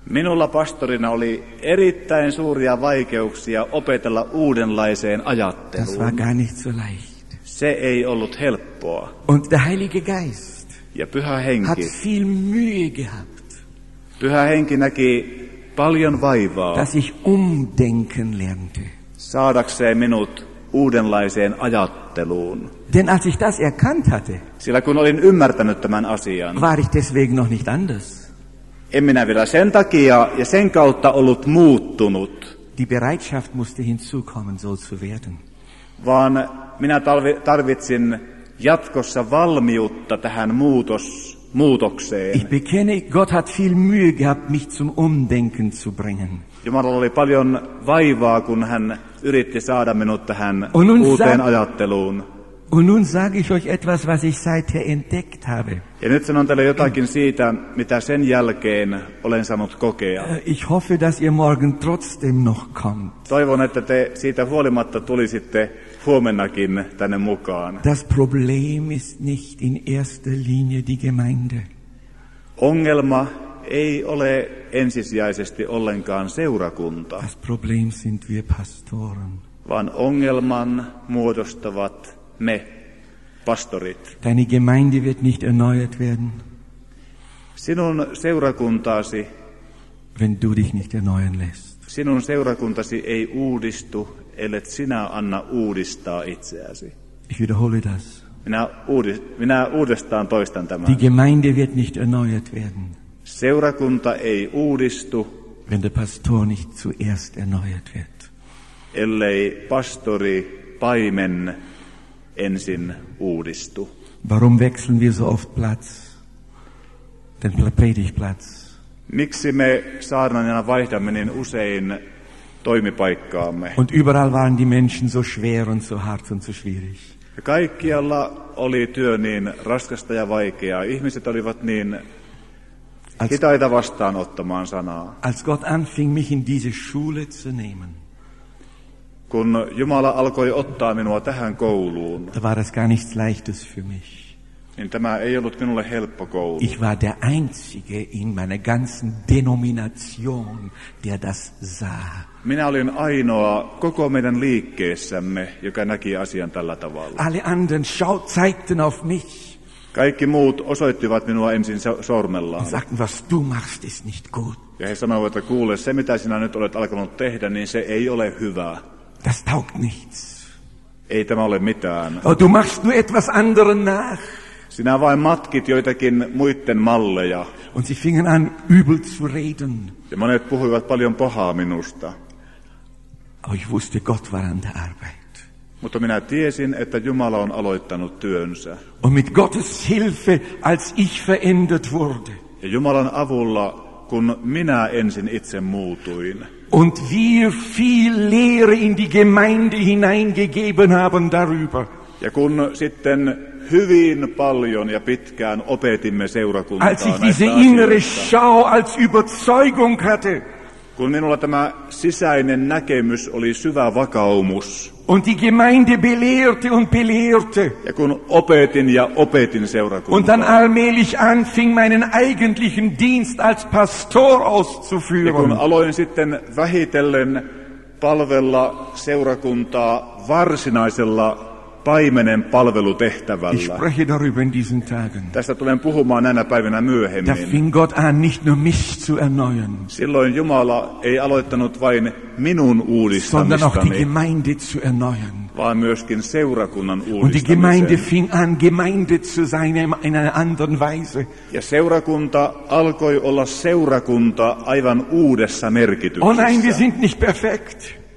Minulla pastorina oli erittäin suuria vaikeuksia opetella uudenlaiseen Das war ajatteluun. gar nicht so leicht. Se ei ollut helppoa. Und der Heilige Geist Ja Pyhä hat Henki, viel Mühe gehabt, Pyhä Henki näki paljon vaivaa dass ich umdenken lernte. saadakseen minut uudenlaiseen ajatteluun. Denn als ich das erkannt hatte, Sillä kun olin ymmärtänyt tämän asian, war ich deswegen noch nicht anders. en minä vielä sen takia ja sen kautta ollut muuttunut, Die Bereitschaft musste hinzukommen, so zu werden. vaan minä tarvitsin jatkossa valmiutta tähän muutokseen. Ich bekenne, Gott hat viel Mühe gehabt, mich zum Umdenken zu bringen. Jumalalla oli paljon vaivaa, kun hän yritti saada minut tähän Und nun uuteen ajatteluun. Und nun sage ich euch etwas, was ich seither entdeckt habe. Ja nyt sanon teille jotakin siitä, mitä sen jälkeen olen saanut kokea. Ich hoffe, dass ihr morgen trotzdem noch kommt. Toivon, että te siitä huolimatta tulisitte huomennakin tänne mukaan. Das Problem ist nicht in erster Linie die Gemeinde. Ongelma ei ole ensisijaisesti ollenkaan seurakunta, Das Problem sind wir Pastoren. vaan ongelman muodostavat me, pastorit. Deine Gemeinde wird nicht erneuert werden, Sinun seurakuntaasi, wenn du dich nicht erneuern lässt. sinun seurakuntasi ei uudistu, ellet sinä anna uudistaa itseäsi. Ich wiederhole das. Minä uudestaan toistan tämän. Die Gemeinde wird nicht erneuert werden, Seurakunta ei uudistu, wenn der Pastor nicht zuerst erneuert wird. ellei pastori, paimen ensin uudistu. Warum wechseln wir so oft Platz? Den Predigtplatz. Miksi me saarnaajana vaihdamme niin usein toimipaikkaamme? Und überall waren die Menschen so schwer und so hart und so schwierig. Ja kaikkialla oli työ niin raskasta ja vaikeaa. Ihmiset olivat niin hitaita vastaanottamaan sanaa. Als Gott anfing, mich in diese Schule zu nehmen, Kun Jumala alkoi ottaa minua tähän kouluun, da war das gar nichts Leichtes für mich. niin tämä ei ollut minulle helppo koulu. Ich war der Einzige in meiner ganzen Denomination, der das sah. Minä olin ainoa koko meidän liikkeessämme, joka näki asian tällä tavalla. Alle anderen zeigten auf mich Kaikki muut osoittivat minua ensin sormellaan. und sagten, was du machst, ist nicht gut. Ja he sanoivat, että kuule, se mitä sinä nyt olet alkanut tehdä, niin se ei ole hyvä. Das taugt nichts. Ei tämä ole mitään. Oh, du machst nur etwas anderen nach. Sinä vain matkit joitakin muiden malleja. Und sie fingen an, übel zu reden. Ja monet puhuivat paljon pahaa minusta. Aber ich wusste, Gott war an der Arbeit. Mutta minä tiesin, että Jumala on aloittanut työnsä. Und mit Gottes Hilfe, als ich verändert wurde, Ja Jumalan avulla, kun minä ensin itse muutuin, und wir viel Lehre in die Gemeinde hineingegeben haben darüber, ja kun sitten hyvin paljon ja pitkään opetimme seurakuntaa als ich näistä diese innere asioista, Schau als Überzeugung hatte kun minulla tämä sisäinen näkemys oli syvä vakaumus, und die Gemeinde belehrte und belehrte ja kun opetin ja opetin und seurakuntaa, dann allmählich anfing, meinen eigentlichen Dienst als Pastor ja kun auszuführen, aloin sitten vähitellen palvella seurakuntaa varsinaisella paimenen ich palvelutehtävällä. spreche darüber in diesen Tagen, Tästä tulen puhumaan näinä päivinä da myöhemmin. fing Gott an, nicht nur mich zu erneuern, Silloin Jumala ei aloittanut vain minun sondern auch die uudistamistani, Gemeinde zu erneuern. vaan myöskin seurakunnan Und die Gemeinde uudistamisen. fing an, Gemeinde zu sein in einer anderen Weise. Ja seurakunta alkoi olla seurakunta aivan uudessa Oh nein, wir merkityksessä. sind nicht perfekt.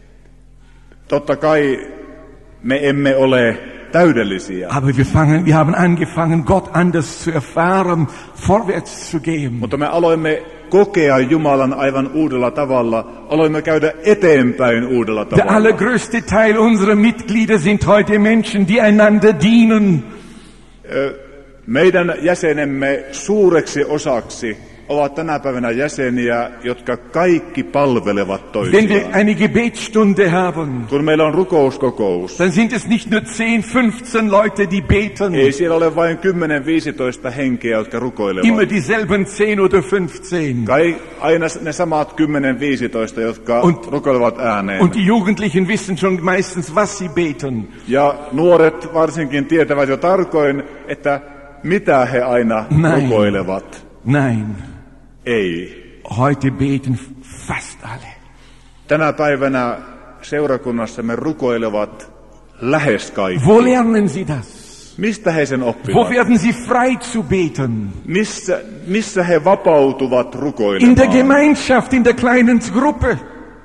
Totta kai me emme ole täydellisiä, Aber wir haben angefangen, Gott anders zu erfahren, vorwärts zu gehen. mutta me aloimme kokea Jumalan aivan uudella tavalla, aloimme käydä eteenpäin uudella Der tavalla. allergrößte Teil unserer Mitglieder sind heute Menschen, die einander dienen. Meidän jäsenemme suureksi osaksi ovat tänä päivänä jäseniä, jotka kaikki palvelevat Wenn toisiaan. wir eine Gebetsstunde haben, Kun meillä on rukouskokous, dann sind es nicht nur 10, 15 Leute, die beten. ei siellä ole vain 10-15 henkeä, jotka rukoilevat. Immer dieselben 10 oder 15. Aina ne samat 10-15, jotka rukoilevat ääneen. Und die Jugendlichen wissen schon meistens, was sie beten. Ja nuoret varsinkin tietävät jo tarkoin, että mitä he aina Näin. rukoilevat. Nein, Ei. heute beten fast alle. Tänä päivänä seurakunnassamme rukoilevat lähes kaikki. Wo lernen sie das? Mistä he sen Wo oppivat? werden sie frei zu beten? Missä he vapautuvat In der rukoilemaan? Gemeinschaft, in der kleinen Gruppe.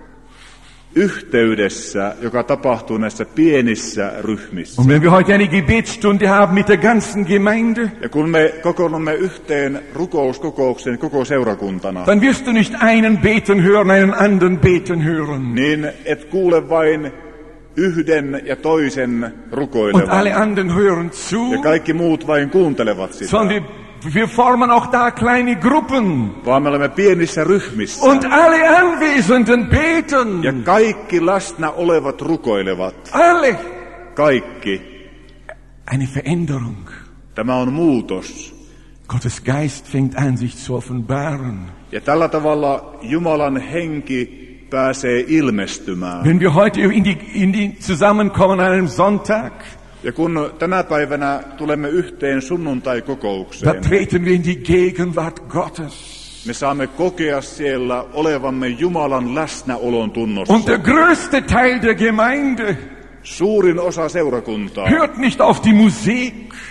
Yhteydessä, joka tapahtuu näissä pienissä ryhmissä. Und wenn wir heute eine Gebetsstunde haben mit der ganzen Gemeinde, Ja kun me kokoonnumme yhteen rukouskokoukseen koko seurakuntana, dann wirst du nicht einen beten hören, einen anderen beten hören. niin et kuule vain yhden ja toisen Und rukoilevan. alle anderen hören zu, Ja kaikki muut vain kuuntelevat sitä. sondern wir formen auch da kleine Gruppen. Vaan me olemme pienissä ryhmissä. Und alle Anwesenden beten. Ja kaikki läsnä olevat rukoilevat. Alle. Kaikki. Eine Veränderung. Tämä on muutos. Gottes Geist fängt an, sich zu offenbaren. Ja tällä tavalla Jumalan henki pääsee ilmestymään. Wenn wir heute in die zusammenkommen an einem Sonntag, Ja kun tänä päivänä tulemme yhteen da sunnuntaikokoukseen, treten wir in die Gegenwart Gottes. me saamme kokea siellä olevamme Jumalan läsnäolon Und tunnossa. der größte Teil der Gemeinde Suurin osa seurakuntaa hört nicht auf die Musik,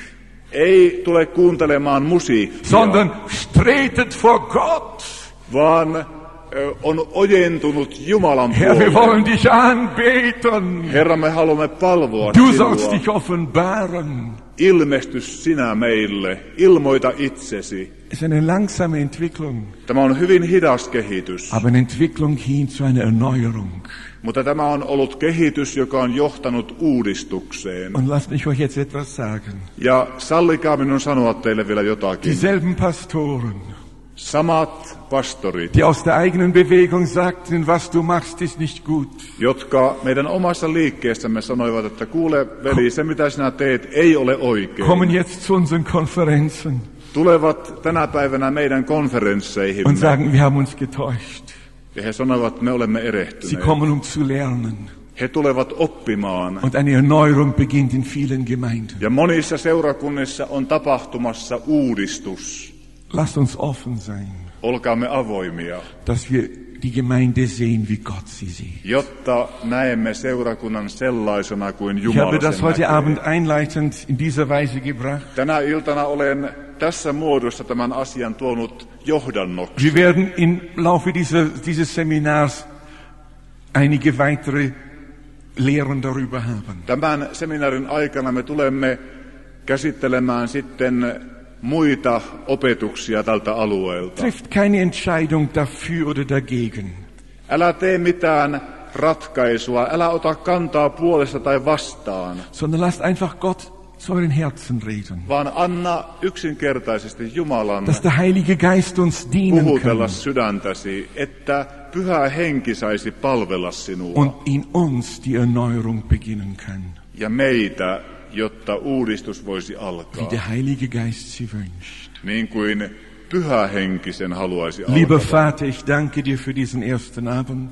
ei tule kuuntelemaan musiikkia, sondern stretet vor Gott. vaan on ojentunut Jumalan Herr, wir wollen puoleen. dich anbeten. Herra, me haluamme palvoa Du sollst sinua. dich offenbaren. Ilmestys sinä meille, ilmoita itsesi. Es ist eine langsame Entwicklung, Tämä on hyvin hidas kehitys, aber eine Entwicklung hin zu einer Erneuerung. mutta tämä on ollut kehitys, joka on johtanut uudistukseen. Und lasst mich euch jetzt etwas sagen. Ja sallikaa minun sanoa teille vielä jotakin. Dieselben Pastoren, Samat pastorit, die aus der eigenen Bewegung sagten, was du machst, ist nicht gut. jotka meidän omassa liikkeessämme sanoivat, että kuule veli, se mitä sinä teet ei ole oikein. Kommen jetzt zu unseren Konferenzen Tulevat tänä päivänä meidän und konferensseihimme sagen, wir haben uns getäuscht. ja he sanovat, me olemme Sie erehtyneet. kommen, zu lernen. He tulevat oppimaan. Und eine Erneuerung beginnt in vielen Gemeinden. Ja monissa seurakunnissa on tapahtumassa uudistus. Lasst uns offen sein, Olkaamme avoimia, dass wir die Gemeinde sehen, wie Gott sie sieht. jotta näemme seurakunnan sellaisena kuin Ich Jumala habe das sen heute näkee. Abend einleitend in dieser Weise gebracht. Tänä iltana olen tässä muodossa tämän asian tuonut johdannoksi. Wir werden im Laufe dieses Seminars einige weitere Lehren darüber haben. Tämän seminaarin aikana me tulemme käsittelemään sitten muita opetuksia tältä alueelta. Trifft keine Entscheidung dafür oder dagegen, Älä tee mitään ratkaisua, älä ota kantaa puolesta tai vastaan, sondern lasst einfach Gott zu euren Herzen reden. vaan anna yksinkertaisesti Jumalan Dass der Heilige Geist uns dienen puhutella kann sydäntäsi, että Pyhä Henki saisi palvella sinua und in uns die Erneuerung beginnen kann, ja meitä, jotta uudistus voisi wie alkaa, der Heilige Geist sie wünscht. niin kuin Pyhä Henki sen haluaisi Lieber alkaa. Vater, ich danke dir für diesen ersten Abend.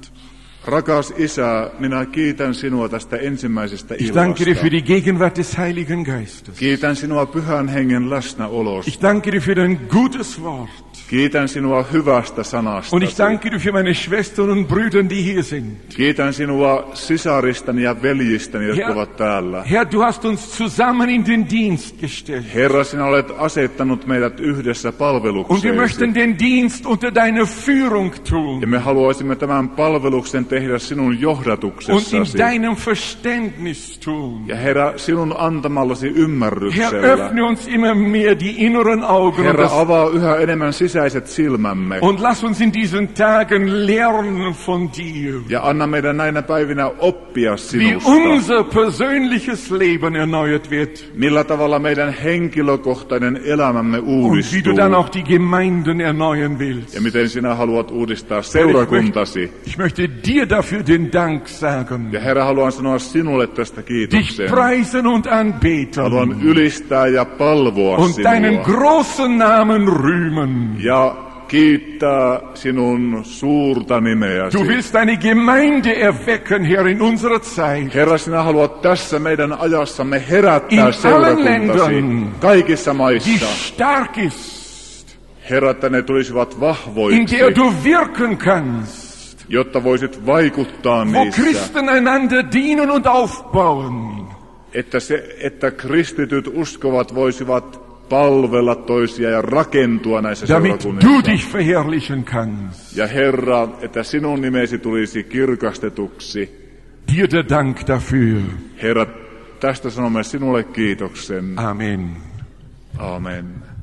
Rakas Isä, minä kiitän sinua tästä ensimmäisestä Ich danke dir für illasta. die Gegenwart des Heiligen Geistes. Kiitän sinua Pyhän Hengen läsnäolosta. Ich danke dir für dein gutes Wort. Kiitän sinua hyvästä sanasta. Und ich danke dir für meine Schwestern und Brüder, die hier sind. Kiitän sinua sisaristani ja veljistäni, jotka ovat täällä. Herr, du hast uns zusammen in den Dienst gestellt. Herra, sinä olet asettanut meidät yhdessä Und wir palvelukseen. möchten den Dienst unter deiner Führung Ja tun me haluaisimme tämän palveluksen tehdä sinun und in johdatuksessasi. deinem Verständnis tun. Ja Herra, sinun antamallasi Herr, ymmärryksellä. öffne uns immer mehr die inneren Augen und Herra, das, avaa yhä enemmän sisäistä sisäiset silmämme. Und lass uns in diesen Tagen lernen von dir, Ja anna meidän näinä päivinä oppia wie sinusta. unser persönliches Leben erneuert wird. Millä tavalla meidän henkilökohtainen elämämme Und wie uudistuu. du dann auch die Gemeinden erneuern willst. Ja miten sinä haluat uudistaa seurakuntasi. Ich möchte dir dafür den Dank sagen. Ja Herra, haluan sanoa sinulle tästä Dich kiitoksen. preisen und Haluan anbeten. ylistää ja palvoa Und deinen sinua. großen Namen rühmen. Ja kiittää sinun suurta nimeäsi. Du willst eine Gemeinde erwecken, Herr, in unserer Zeit. Herra, sinä haluat tässä meidän ajassamme herättää In allen seurakuntasi Ländern, kaikissa Die maissa. stark ist, Herra, että ne tulisivat in vahvoiksi, der du wirken kannst, jotta voisit vaikuttaa wo niissä. Christen einander dienen und aufbauen. Että kristityt uskovat voisivat palvella toisia ja rakentua näissä Damit du seurakunnissa. dich verherrlichen kannst. Ja Herra, että sinun nimesi tulisi kirkastetuksi. Dir der Dank dafür. Herra, tästä sanomme sinulle kiitoksen. Amen. Amen.